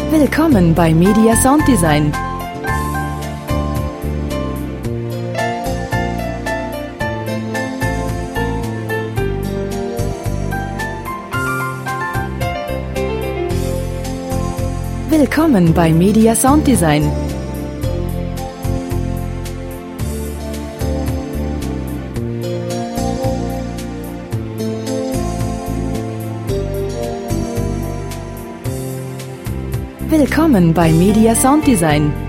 Willkommen bei Media Sounddesign. Willkommen bei Media Sounddesign. Willkommen bei Media Sounddesign.